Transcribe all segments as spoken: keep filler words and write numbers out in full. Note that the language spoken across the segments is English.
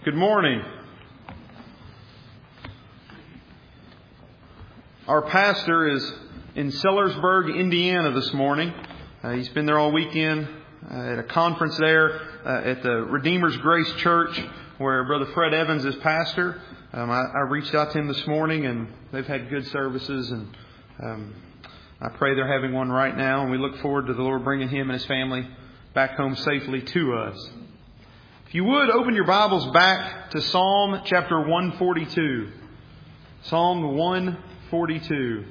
Good morning. Our pastor is in Sellersburg, Indiana this morning. Uh, he's been there all weekend uh, at a conference there uh, at the Redeemer's Grace Church where Brother Fred Evans is pastor. Um, I, I reached out to him this morning and they've had good services, and um, I pray they're having one right now, and we look forward to the Lord bringing him and his family back home safely to us. If you would, open your Bibles back to Psalm chapter one forty-two. Psalm one forty-two.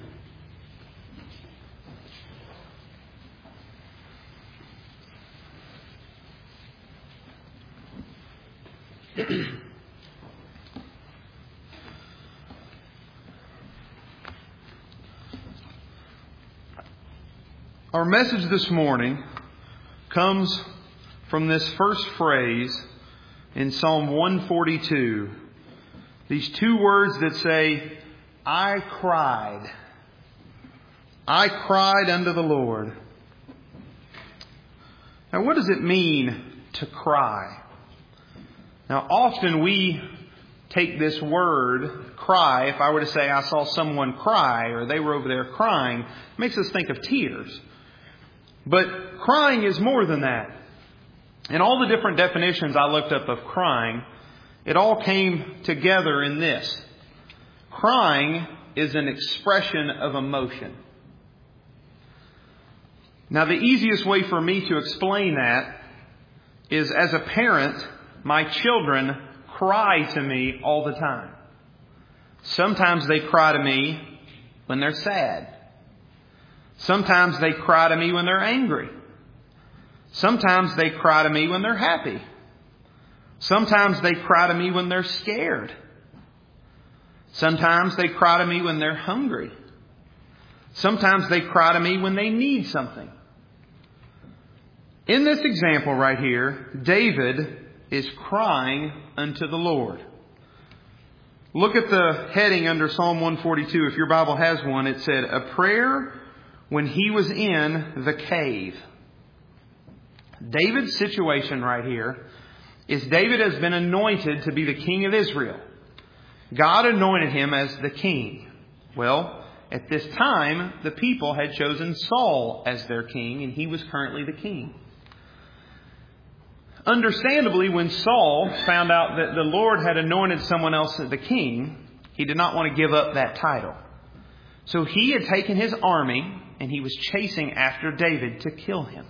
Our message this morning comes from this first phrase in Psalm one forty-two. These two words that say, I cried. I cried unto the Lord. Now, what does it mean to cry? Now, often we take this word, cry, if I were to say I saw someone cry or they were over there crying, it makes us think of tears. But crying is more than that. In all the different definitions I looked up of crying, it all came together in this. Crying is an expression of emotion. Now, the easiest way for me to explain that is, as a parent, my children cry to me all the time. Sometimes they cry to me when they're sad. Sometimes they cry to me when they're angry. Sometimes they cry to me when they're happy. Sometimes they cry to me when they're scared. Sometimes they cry to me when they're hungry. Sometimes they cry to me when they need something. In this example right here, David is crying unto the Lord. Look at the heading under Psalm one forty-two. If your Bible has one, it said, A prayer when he was in the cave. David's situation right here is David has been anointed to be the king of Israel. God anointed him as the king. Well, at this time, the people had chosen Saul as their king, and he was currently the king. Understandably, when Saul found out that the Lord had anointed someone else as the king, he did not want to give up that title. So he had taken his army and he was chasing after David to kill him.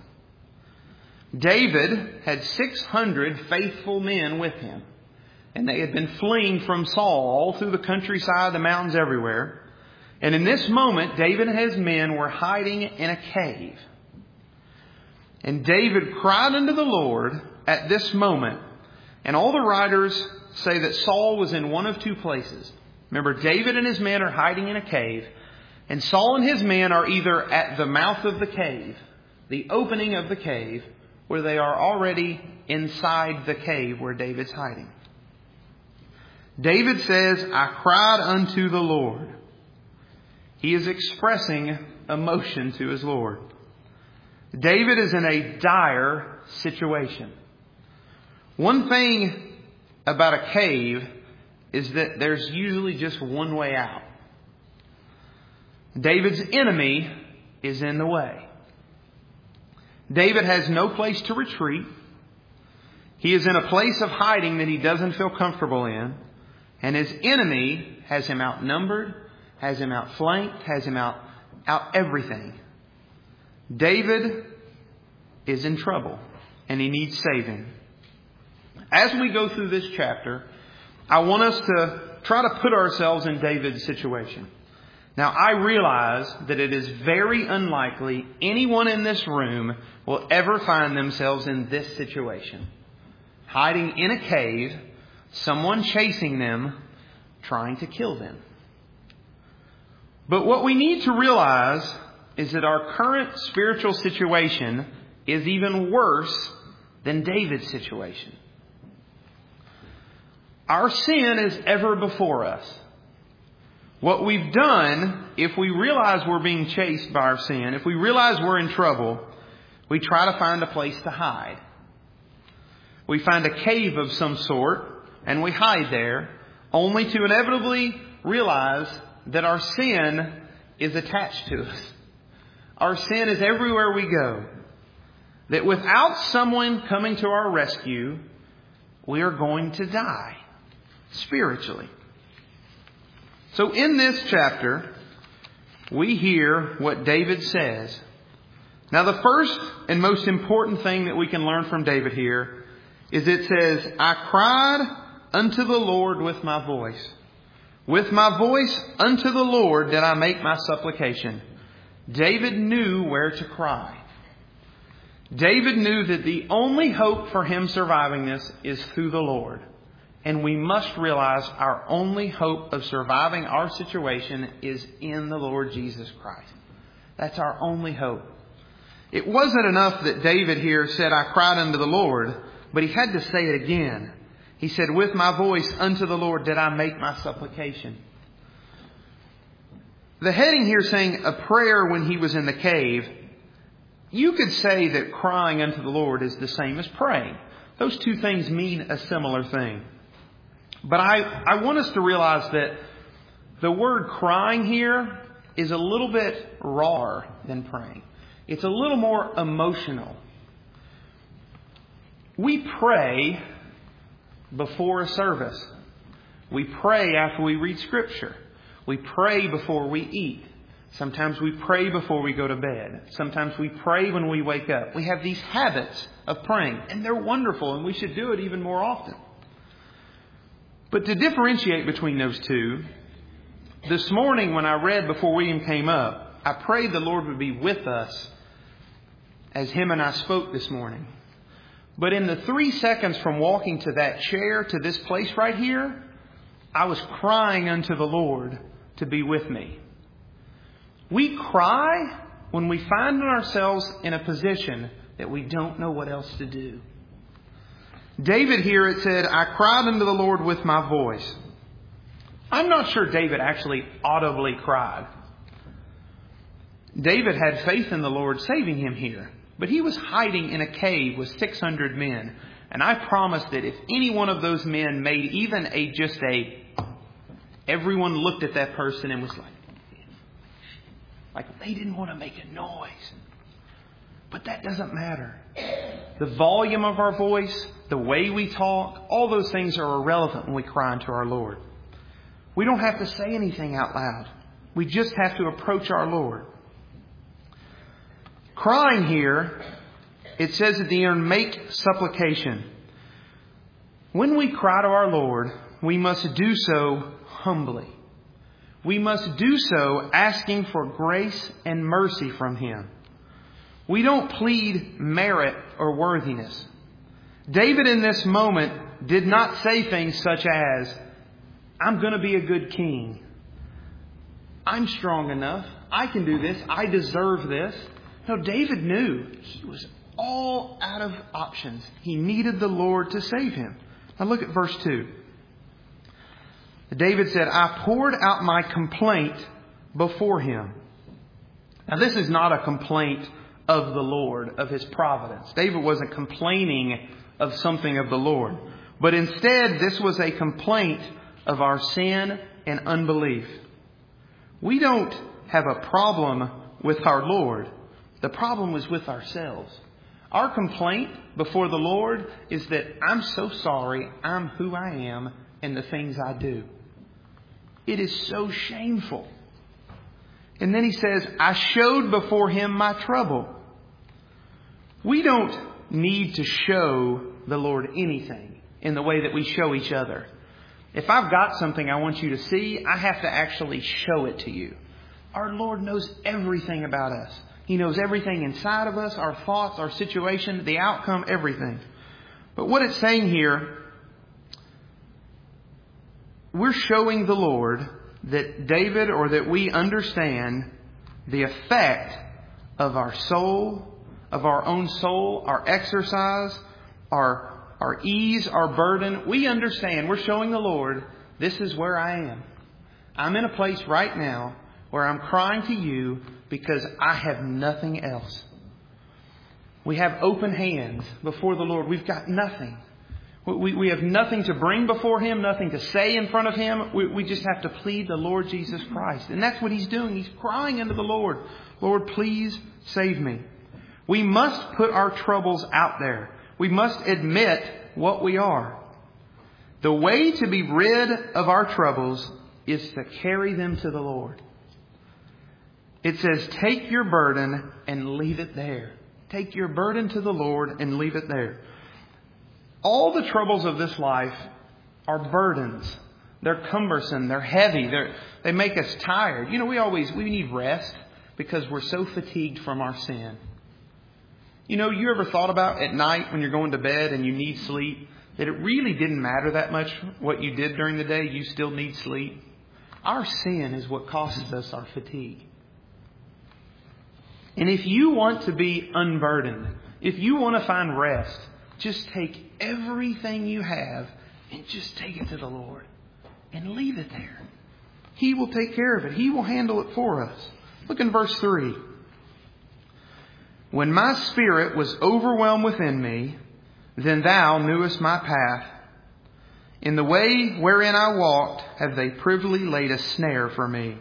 David had six hundred faithful men with him, and they had been fleeing from Saul all through the countryside, the mountains, everywhere. And in this moment, David and his men were hiding in a cave. And David cried unto the Lord at this moment. And all the writers say that Saul was in one of two places. Remember, David and his men are hiding in a cave, and Saul and his men are either at the mouth of the cave, the opening of the cave, where they are already inside the cave where David's hiding. David says, I cried unto the Lord. He is expressing emotion to his Lord. David is in a dire situation. One thing about a cave is that there's usually just one way out. David's enemy is in the way. David has no place to retreat. He is in a place of hiding that he doesn't feel comfortable in. And his enemy has him outnumbered, has him outflanked, has him out, out everything. David is in trouble and he needs saving. As we go through this chapter, I want us to try to put ourselves in David's situation. Now, I realize that it is very unlikely anyone in this room will ever find themselves in this situation. Hiding in a cave, someone chasing them, trying to kill them. But what we need to realize is that our current spiritual situation is even worse than David's situation. Our sin is ever before us. What we've done, if we realize we're being chased by our sin, if we realize we're in trouble, we try to find a place to hide. We find a cave of some sort, and we hide there, only to inevitably realize that our sin is attached to us. Our sin is everywhere we go. That without someone coming to our rescue, we are going to die spiritually. So in this chapter, we hear what David says. Now the first and most important thing that we can learn from David here is it says, I cried unto the Lord with my voice. With my voice unto the Lord did I make my supplication. David knew where to cry. David knew that the only hope for him surviving this is through the Lord. And we must realize our only hope of surviving our situation is in the Lord Jesus Christ. That's our only hope. It wasn't enough that David here said, I cried unto the Lord, but he had to say it again. He said, with my voice unto the Lord did I make my supplication. The heading here saying a prayer when he was in the cave, you could say that crying unto the Lord is the same as praying. Those two things mean a similar thing. But I, I want us to realize that the word crying here is a little bit rawer than praying. It's a little more emotional. We pray before a service. We pray after we read Scripture. We pray before we eat. Sometimes we pray before we go to bed. Sometimes we pray when we wake up. We have these habits of praying, and they're wonderful, and we should do it even more often. But to differentiate between those two, this morning when I read before William came up, I prayed the Lord would be with us as him and I spoke this morning. But in the three seconds from walking to that chair to this place right here, I was crying unto the Lord to be with me. We cry when we find ourselves in a position that we don't know what else to do. David here, it said, I cried unto the Lord with my voice. I'm not sure David actually audibly cried. David had faith in the Lord saving him here. But he was hiding in a cave with six hundred men. And I promise that if any one of those men made even a just a... Everyone looked at that person and was like... Like they didn't want to make a noise. But that doesn't matter. The volume of our voice, the way we talk, all those things are irrelevant when we cry unto our Lord. We don't have to say anything out loud. We just have to approach our Lord. Crying here, it says at the end, make supplication. When we cry to our Lord, we must do so humbly. We must do so asking for grace and mercy from Him. We don't plead merit or worthiness. David in this moment did not say things such as, I'm going to be a good king. I'm strong enough. I can do this. I deserve this. No, David knew he was all out of options. He needed the Lord to save him. Now look at verse two. David said, I poured out my complaint before Him. Now this is not a complaint of the Lord, of His providence. David wasn't complaining of something of the Lord. But instead, this was a complaint of our sin and unbelief. We don't have a problem with our Lord. The problem is with ourselves. Our complaint before the Lord is that I'm so sorry I'm who I am and the things I do. It is so shameful. And then he says, I showed before Him my trouble. We don't need to show the Lord anything in the way that we show each other. If I've got something I want you to see, I have to actually show it to you. Our Lord knows everything about us. He knows everything inside of us, our thoughts, our situation, the outcome, everything. But what it's saying here, we're showing the Lord that David, or that we understand the effect of our soul, of our own soul, our exercise, our, our ease, our burden. We understand, we're showing the Lord, this is where I am. I'm in a place right now where I'm crying to you because I have nothing else. We have open hands before the Lord. We've got nothing. We, we have nothing to bring before Him, nothing to say in front of Him. We, we just have to plead the Lord Jesus Christ. And that's what He's doing. He's crying unto the Lord, Lord, please save me. We must put our troubles out there. We must admit what we are. The way to be rid of our troubles is to carry them to the Lord. It says, take your burden and leave it there. Take your burden to the Lord and leave it there. All the troubles of this life are burdens. They're cumbersome. They're heavy. They're, they make us tired. You know, we always, we need rest because we're so fatigued from our sin. You know, you ever thought about at night when you're going to bed and you need sleep, that it really didn't matter that much what you did during the day, you still need sleep? Our sin is what causes us our fatigue. And if you want to be unburdened, if you want to find rest, just take everything you have and just take it to the Lord and leave it there. He will take care of it. He will handle it for us. Look in verse three. When my spirit was overwhelmed within me, then thou knewest my path. In the way wherein I walked, have they privily laid a snare for me.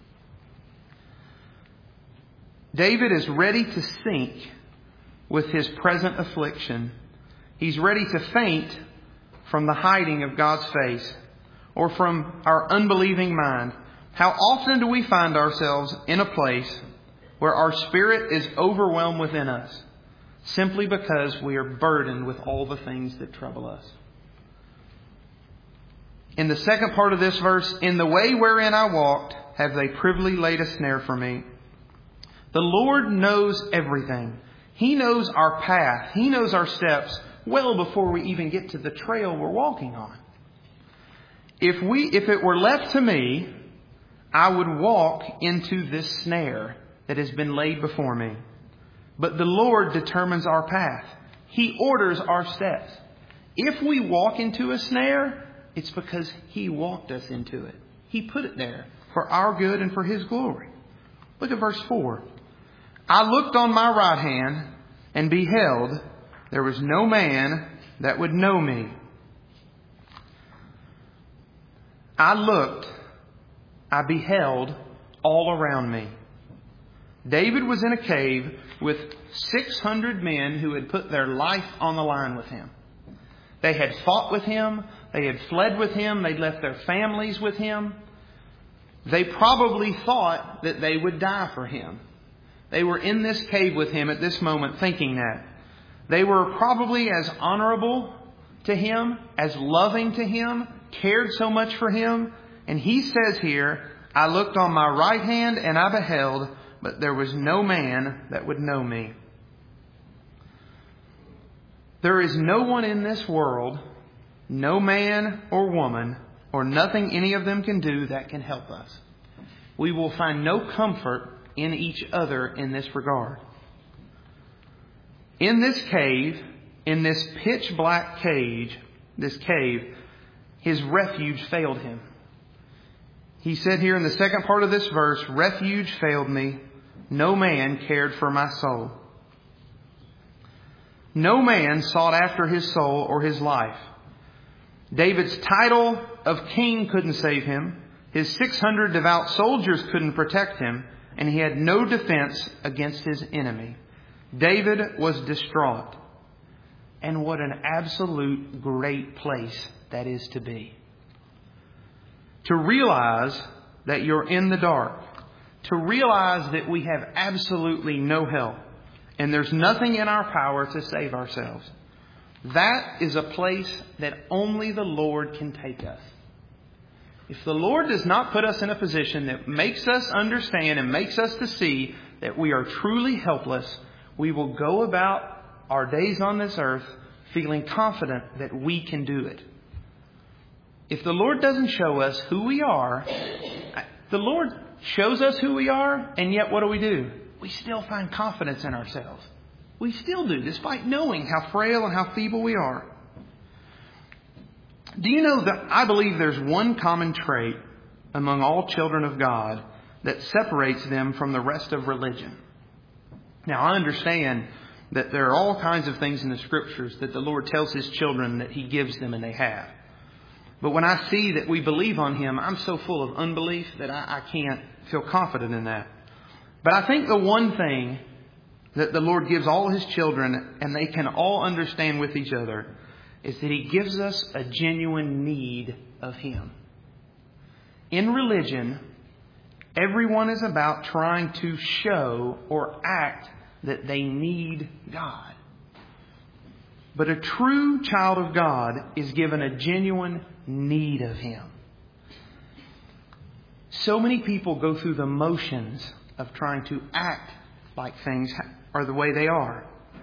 David is ready to sink with his present affliction. He's ready to faint from the hiding of God's face or from our unbelieving mind. How often do we find ourselves in a place where our spirit is overwhelmed within us simply because we are burdened with all the things that trouble us? In the second part of this verse, in the way wherein I walked, have they privily laid a snare for me. The Lord knows everything. He knows our path. He knows our steps well before we even get to the trail we're walking on. If we, if it were left to me, I would walk into this snare that has been laid before me. But the Lord determines our path. He orders our steps. If we walk into a snare, it's because He walked us into it. He put it there for our good and for His glory. Look at verse four. I looked on my right hand and beheld, there was no man that would know me. I looked, I beheld all around me. David was in a cave with six hundred men who had put their life on the line with him. They had fought with him. They had fled with him. They'd left their families with him. They probably thought that they would die for him. They were in this cave with him at this moment thinking that. They were probably as honorable to him, as loving to him, cared so much for him. And he says here, I looked on my right hand and I beheld, but there was no man that would know me. There is no one in this world, no man or woman, or nothing any of them can do that can help us. We will find no comfort in each other in this regard. In this cave, in this pitch black cage, this cave, his refuge failed him. He said here in the second part of this verse, refuge failed me. No man cared for my soul. No man sought after his soul or his life. David's title of king couldn't save him. His six hundred devout soldiers couldn't protect him. And he had no defense against his enemy. David was distraught. And what an absolute great place that is to be. To realize that you're in the dark. To realize that we have absolutely no help. And there's nothing in our power to save ourselves. That is a place that only the Lord can take us. If the Lord does not put us in a position that makes us understand and makes us to see that we are truly helpless, we will go about our days on this earth feeling confident that we can do it. If the Lord doesn't show us who we are, the Lord shows us who we are, and yet what do we do? We still find confidence in ourselves. We still do, despite knowing how frail and how feeble we are. Do you know that I believe there's one common trait among all children of God that separates them from the rest of religion? Now, I understand that there are all kinds of things in the Scriptures that the Lord tells His children that He gives them and they have. But when I see that we believe on Him, I'm so full of unbelief that I, I can't feel confident in that. But I think the one thing that the Lord gives all His children, and they can all understand with each other, is that He gives us a genuine need of Him. In religion, everyone is about trying to show or act that they need God. But a true child of God is given a genuine need of Him. So many people go through the motions of trying to act like things are the way they are.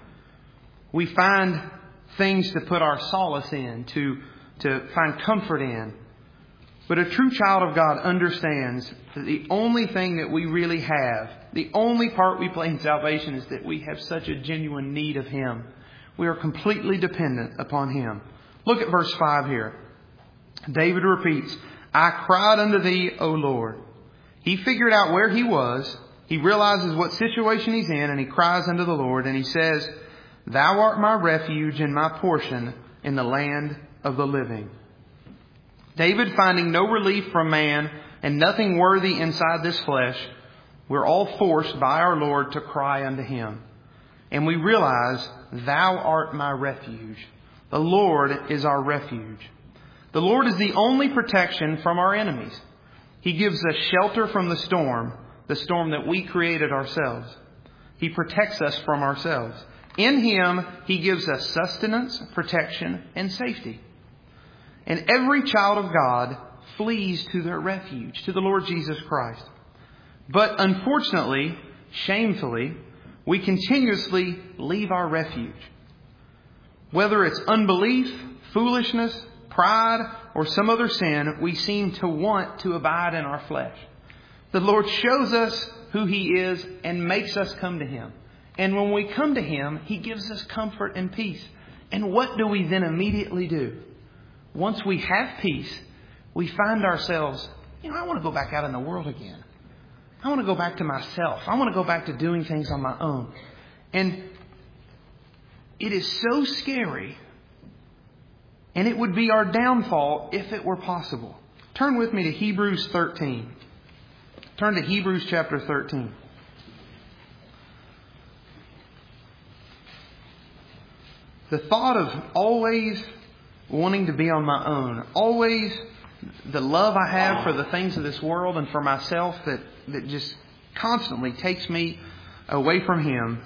We find things to put our solace in, to, to find comfort in. But a true child of God understands that the only thing that we really have, the only part we play in salvation, is that we have such a genuine need of Him. We are completely dependent upon Him. Look at verse five here. David repeats, I cried unto Thee, O Lord. He figured out where he was. He realizes what situation he's in, and he cries unto the Lord, and he says, Thou art my refuge and my portion in the land of the living. David, finding no relief from man and nothing worthy inside this flesh, we're all forced by our Lord to cry unto Him. And we realize, Thou art my refuge. The Lord is our refuge. The Lord is the only protection from our enemies. He gives us shelter from the storm, the storm that we created ourselves. He protects us from ourselves. In Him, He gives us sustenance, protection, and safety. And every child of God flees to their refuge, to the Lord Jesus Christ. But unfortunately, shamefully, we continuously leave our refuge. Whether it's unbelief, foolishness, pride, or some other sin, we seem to want to abide in our flesh. The Lord shows us who He is and makes us come to Him. And when we come to Him, He gives us comfort and peace. And what do we then immediately do? Once we have peace, we find ourselves, you know, I want to go back out in the world again. I want to go back to myself. I want to go back to doing things on my own. And it is so scary. And it would be our downfall if it were possible. Turn with me to Hebrews thirteen. Turn to Hebrews chapter thirteen. The thought of always wanting to be on my own, always the love I have for the things of this world and for myself that, that just constantly takes me away from Him.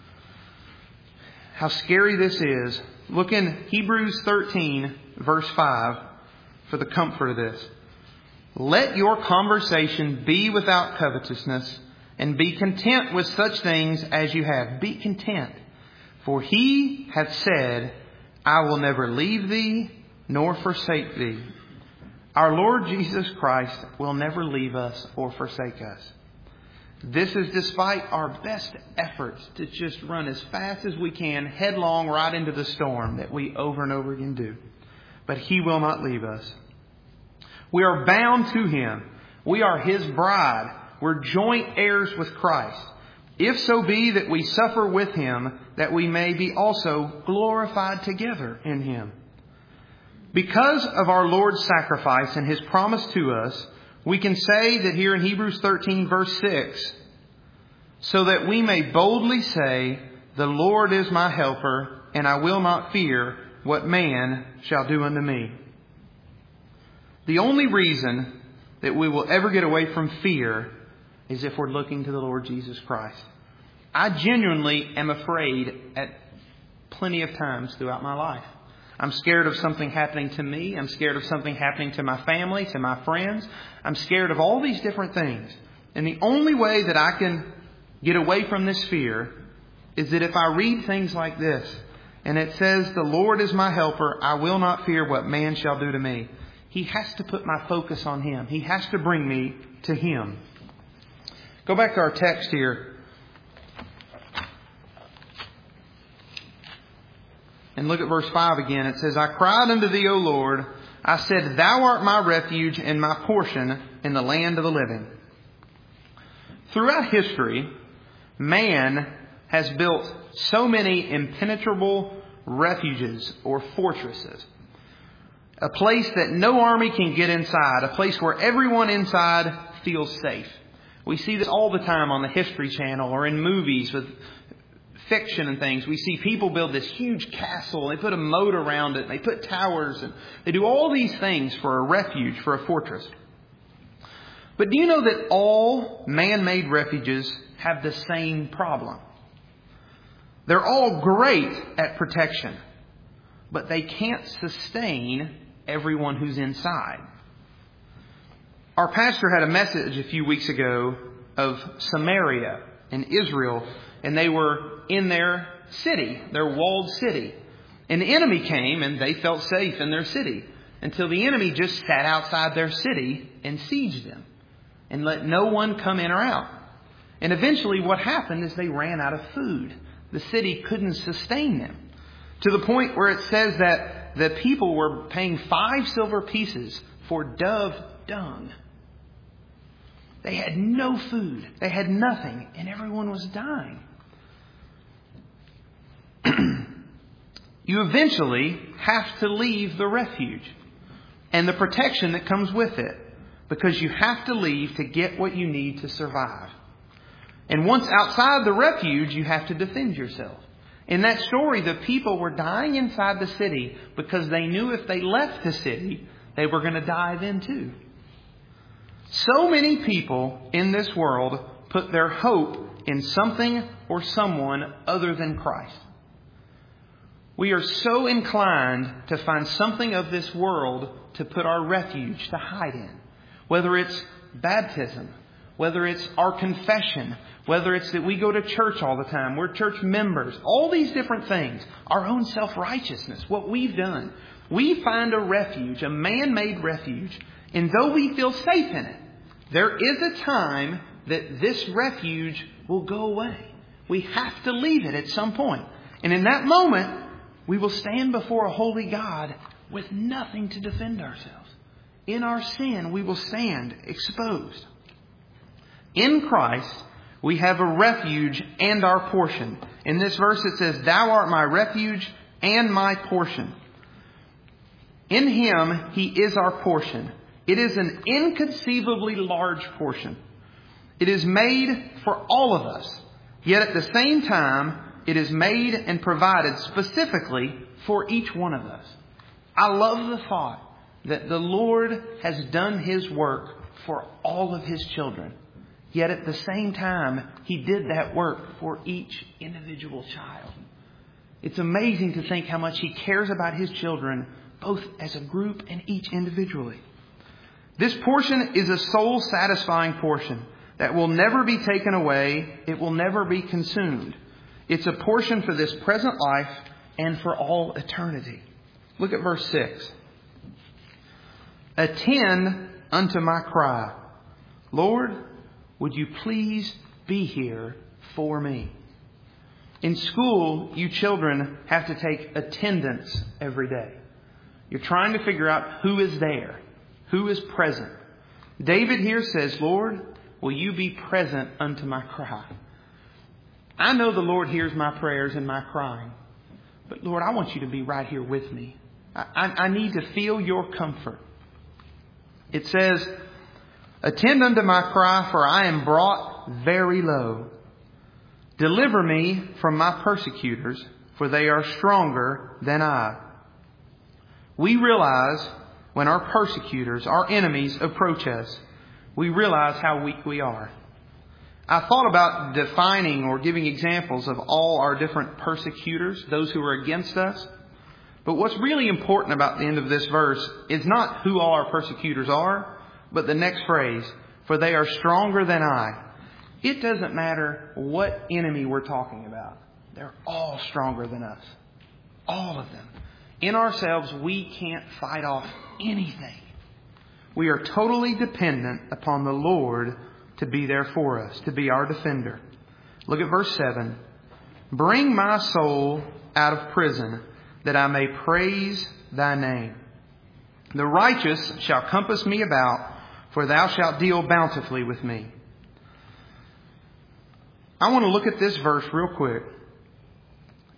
How scary this is. Look in Hebrews thirteen, verse five, for the comfort of this. Let your conversation be without covetousness, and be content with such things as you have. Be content. For He hath said, I will never leave thee, nor forsake thee. Our Lord Jesus Christ will never leave us or forsake us. This is despite our best efforts to just run as fast as we can, headlong right into the storm that we over and over again do. But He will not leave us. We are bound to Him. We are His bride. We're joint heirs with Christ. If so be that we suffer with Him, that we may be also glorified together in Him. Because of our Lord's sacrifice and His promise to us, we can say that here in Hebrews thirteen, verse six, so that we may boldly say, the Lord is my helper, and I will not fear what man shall do unto me. The only reason that we will ever get away from fear is if we're looking to the Lord Jesus Christ. I genuinely am afraid at plenty of times throughout my life. I'm scared of something happening to me. I'm scared of something happening to my family, to my friends. I'm scared of all these different things. And the only way that I can get away from this fear is that if I read things like this, and it says, the Lord is my helper, I will not fear what man shall do to me. He has to put my focus on Him. He has to bring me to Him. Go back to our text here. And look at verse five again. It says, I cried unto Thee, O Lord. I said, Thou art my refuge and my portion in the land of the living. Throughout history, man has built so many impenetrable refuges or fortresses. A place that no army can get inside. A place where everyone inside feels safe. We see this all the time on the History Channel or in movies with fiction and things. We see people build this huge castle. They put a moat around it. They put towers. And they do all these things for a refuge, for a fortress. But do you know that all man-made refuges have the same problem? They're all great at protection, but they can't sustain everyone who's inside. Our pastor had a message a few weeks ago of Samaria in Israel, and they were in their city, their walled city. And the enemy came and they felt safe in their city until the enemy just sat outside their city and sieged them and let no one come in or out. And eventually what happened is they ran out of food. The city couldn't sustain them, to the point where it says that the people were paying five silver pieces for dove dung. They had no food. They had nothing, and everyone was dying. You eventually have to leave the refuge and the protection that comes with it, because you have to leave to get what you need to survive. And once outside the refuge, you have to defend yourself. In that story, the people were dying inside the city because they knew if they left the city, they were going to die then too. So many people in this world put their hope in something or someone other than Christ. We are so inclined to find something of this world to put our refuge, to hide in. Whether it's baptism, whether it's our confession, whether it's that we go to church all the time, we're church members, all these different things, our own self-righteousness, what we've done. We find a refuge, a man-made refuge, and though we feel safe in it, there is a time that this refuge will go away. We have to leave it at some point. And in that moment, we will stand before a holy God with nothing to defend ourselves. In our sin, we will stand exposed. In Christ, we have a refuge and our portion. In this verse it says, "Thou art my refuge and my portion." In Him, He is our portion. It is an inconceivably large portion. It is made for all of us. Yet at the same time, it is made and provided specifically for each one of us. I love the thought that the Lord has done His work for all of His children. Yet at the same time, He did that work for each individual child. It's amazing to think how much He cares about His children, both as a group and each individually. This portion is a soul-satisfying portion that will never be taken away. It will never be consumed. It's a portion for this present life and for all eternity. Look at verse six. "Attend unto my cry. Lord, would you please be here for me?" In school, you children have to take attendance every day. You're trying to figure out who is there, who is present. David here says, "Lord, will you be present unto my cry?" I know the Lord hears my prayers and my crying. But Lord, I want you to be right here with me. I, I, I need to feel your comfort. It says, "Attend unto my cry, for I am brought very low. Deliver me from my persecutors, for they are stronger than I." We realize when our persecutors, our enemies, approach us, we realize how weak we are. I thought about defining or giving examples of all our different persecutors, those who are against us. But what's really important about the end of this verse is not who all our persecutors are, but the next phrase, "for they are stronger than I." It doesn't matter what enemy we're talking about. They're all stronger than us. All of them. In ourselves, we can't fight off anything. We are totally dependent upon the Lord to be there for us, to be our defender. Look at verse seven. "Bring my soul out of prison, that I may praise thy name. The righteous shall compass me about, for thou shalt deal bountifully with me." I want to look at this verse real quick.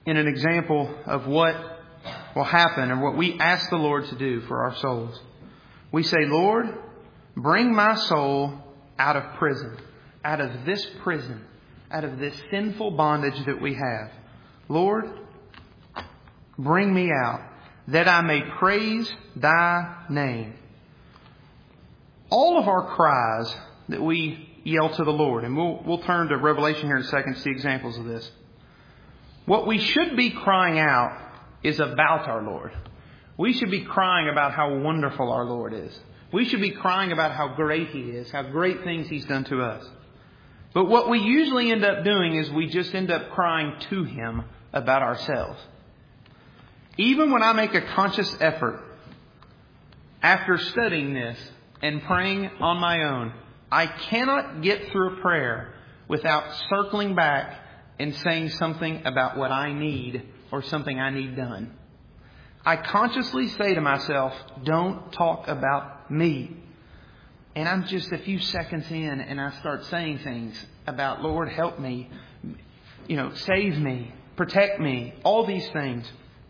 in an example of what will happen or what we ask the Lord to do for our souls. We say, Lord, bring my soul out of prison, out of this prison, out of this sinful bondage that we have. Lord, bring me out that I may praise thy name. All of our cries that we yell to the Lord, and we'll, we'll turn to Revelation here in a second to see examples of this. What we should be crying out is about our Lord. We should be crying about how wonderful our Lord is. We should be crying about how great He is, how great things He's done to us. But what we usually end up doing is we just end up crying to Him about ourselves. Even when I make a conscious effort, after studying this and praying on my own, I cannot get through a prayer without circling back and saying something about what I need or something I need done. I consciously say to myself, don't talk about me. And I'm just a few seconds in and I start saying things about, Lord, help me, you know, save me, protect me, all these things.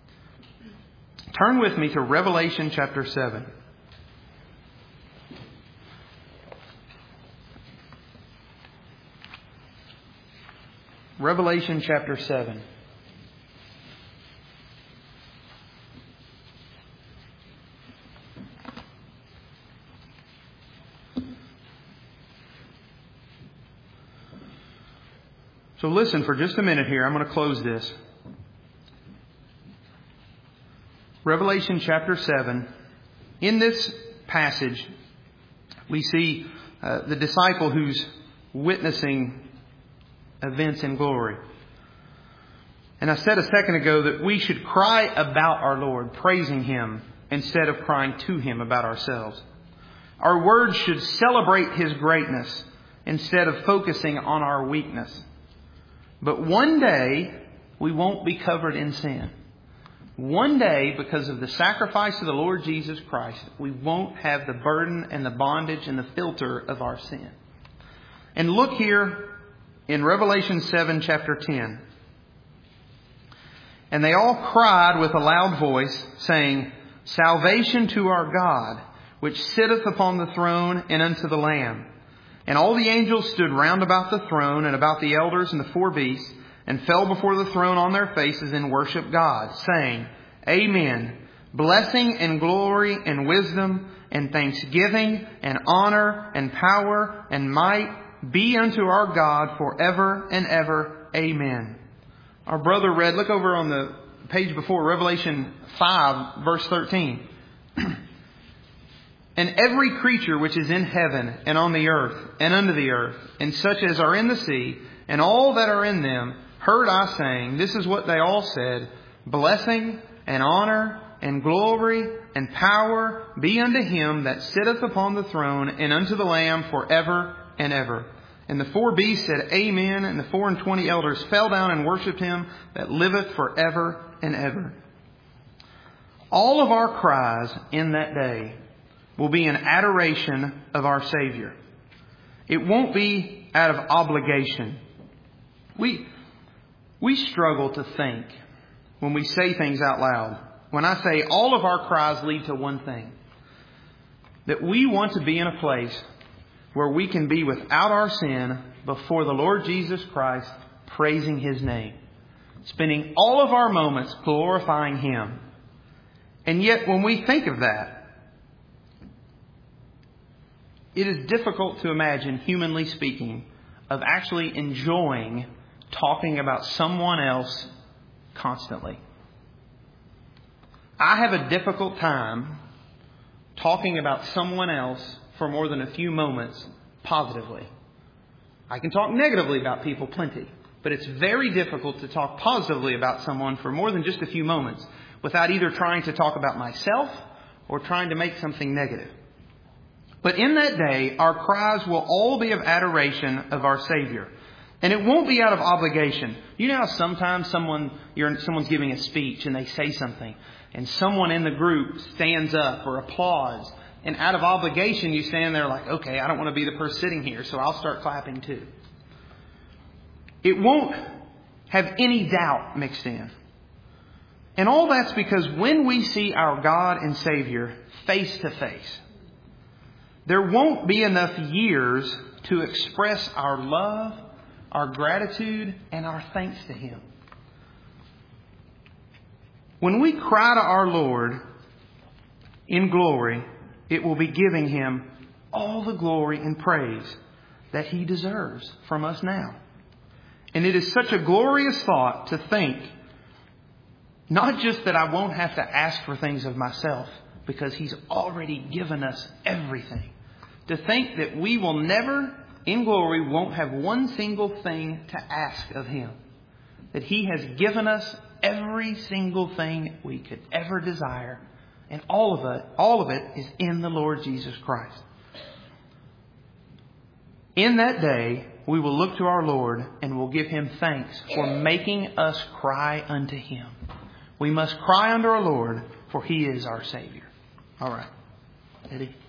Turn with me to Revelation chapter seven. Revelation chapter seven. So listen for just a minute here. I'm going to close this. Revelation chapter seven. In this passage, we see uh, the disciple who's witnessing events in glory. And I said a second ago that we should cry about our Lord, praising Him, instead of crying to Him about ourselves. Our words should celebrate His greatness instead of focusing on our weakness. But one day, we won't be covered in sin. One day, because of the sacrifice of the Lord Jesus Christ, we won't have the burden and the bondage and the filter of our sin. And look here in Revelation seven, chapter ten. And they all cried with a loud voice, saying, Salvation to our God, which sitteth upon the throne and unto the Lamb. And all the angels stood round about the throne and about the elders and the four beasts, and fell before the throne on their faces and worshiped God, saying, Amen. Blessing and glory and wisdom and thanksgiving and honor and power and might be unto our God forever and ever. Amen. Our brother read, look over on the page before, Revelation five, verse thirteen. And every creature which is in heaven and on the earth and under the earth, and such as are in the sea, and all that are in them, heard I saying, this is what they all said, blessing and honor and glory and power be unto Him that sitteth upon the throne and unto the Lamb forever and ever. And the four beasts said, Amen. And the four and twenty elders fell down and worshipped Him that liveth forever and ever. All of our cries in that day will be an adoration of our Savior. It won't be out of obligation. We, we struggle to think when we say things out loud. When I say all of our cries lead to one thing, that we want to be in a place where we can be without our sin before the Lord Jesus Christ, praising His name, spending all of our moments glorifying Him. And yet when we think of that, it is difficult to imagine, humanly speaking, of actually enjoying talking about someone else constantly. I have a difficult time talking about someone else for more than a few moments positively. I can talk negatively about people plenty, but it's very difficult to talk positively about someone for more than just a few moments without either trying to talk about myself or trying to make something negative. But in that day, our cries will all be of adoration of our Savior. And it won't be out of obligation. You know how sometimes someone, you're, someone's giving a speech and they say something, and someone in the group stands up or applauds. And out of obligation, you stand there like, okay, I don't want to be the person sitting here, so I'll start clapping too. It won't have any doubt mixed in. And all that's because when we see our God and Savior face to face, there won't be enough years to express our love, our gratitude, and our thanks to Him. When we cry to our Lord in glory, it will be giving Him all the glory and praise that He deserves from us now. And it is such a glorious thought to think, not just that I won't have to ask for things of myself, because He's already given us everything. To think that we will never, in glory, won't have one single thing to ask of Him. That He has given us every single thing we could ever desire. And all of it, all of it is in the Lord Jesus Christ. In that day, we will look to our Lord and will give Him thanks for making us cry unto Him. We must cry unto our Lord, for He is our Savior. All right. Eddie.